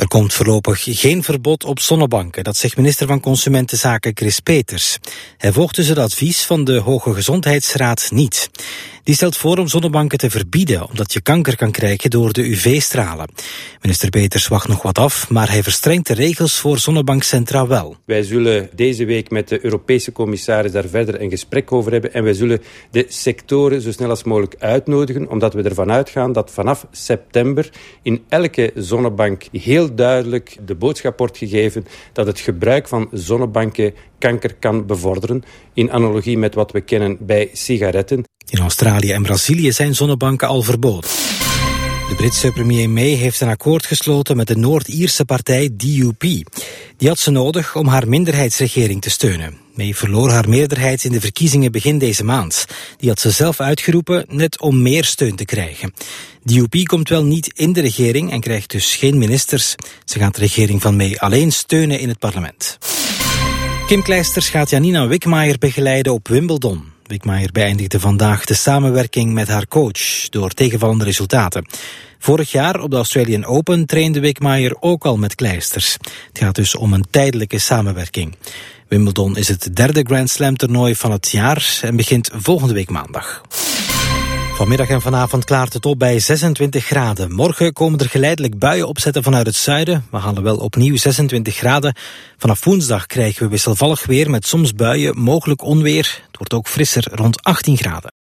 Er komt voorlopig geen verbod op zonnebanken, dat zegt minister van Consumentenzaken Chris Peters. Hij volgt dus het advies van de Hoge Gezondheidsraad niet. Die stelt voor om zonnebanken te verbieden, omdat je kanker kan krijgen door de UV-stralen. Minister Peters wacht nog wat af, maar hij verstrengt de regels voor Zonnebankcentra wel. Wij zullen deze week met de Europese commissaris daar verder een gesprek over hebben en wij zullen de sectoren zo snel als mogelijk uitnodigen, omdat we ervan uitgaan dat vanaf september in elke zonnebank heel duidelijk de boodschap wordt gegeven dat het gebruik van zonnebanken kanker kan bevorderen, in analogie met wat we kennen bij sigaretten. In Australië en Brazilië zijn zonnebanken al verboden. De Britse premier May heeft een akkoord gesloten met de Noord-Ierse partij DUP. Die had ze nodig om haar minderheidsregering te steunen. May verloor haar meerderheid in de verkiezingen begin deze maand. Die had ze zelf uitgeroepen, net om meer steun te krijgen. DUP komt wel niet in de regering en krijgt dus geen ministers. Ze gaat de regering van May alleen steunen in het parlement. Kim Clijsters gaat Janina Wickmayer begeleiden op Wimbledon. Wickmayer beëindigde vandaag de samenwerking met haar coach door tegenvallende resultaten. Vorig jaar op de Australian Open trainde Wickmayer ook al met Clijsters. Het gaat dus om een tijdelijke samenwerking. Wimbledon is het derde Grand Slam toernooi van het jaar en begint volgende week maandag. Vanmiddag en vanavond klaart het op bij 26 graden. Morgen komen er geleidelijk buien opzetten vanuit het zuiden. We halen wel opnieuw 26 graden. Vanaf woensdag krijgen we wisselvallig weer met soms buien, mogelijk onweer. Het wordt ook frisser rond 18 graden.